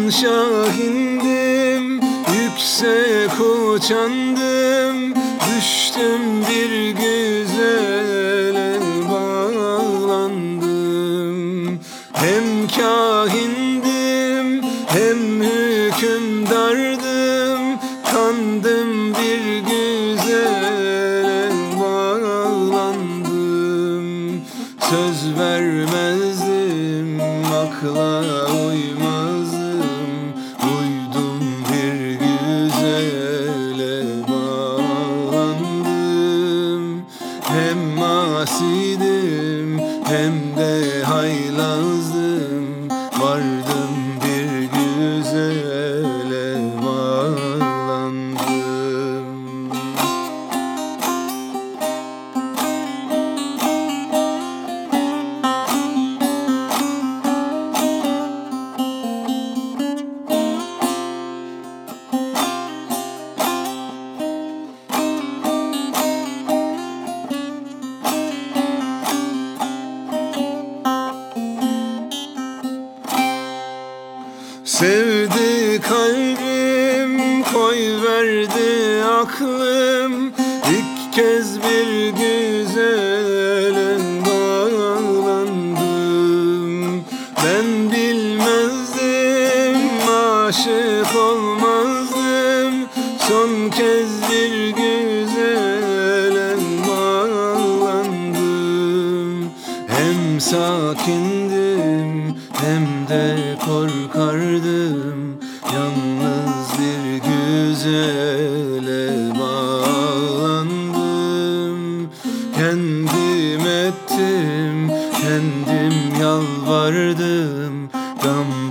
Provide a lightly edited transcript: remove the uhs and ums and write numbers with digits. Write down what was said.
şahindim, yüksek uçandım, düştüm bir güzele bağlandım. Hem kahindim hem hükümdardım, kandım bir güzele bağlandım. Söz vermezdim, akla uymazdım, uydum bir güzele bağlandım. Hem asidim hem de haylazdım, vardım bir güzele bağlandım. Sevdi kalbim, koyverdi aklım, ilk kez bir güzele bağlandım. Ben bilmezdim, aşık olmazdım, son kez bir güzele bağlandım. Hem sakindim hem de korkardım, yalnız bir güzele bağlandım. Kendim ettim, kendim yalvardım, gam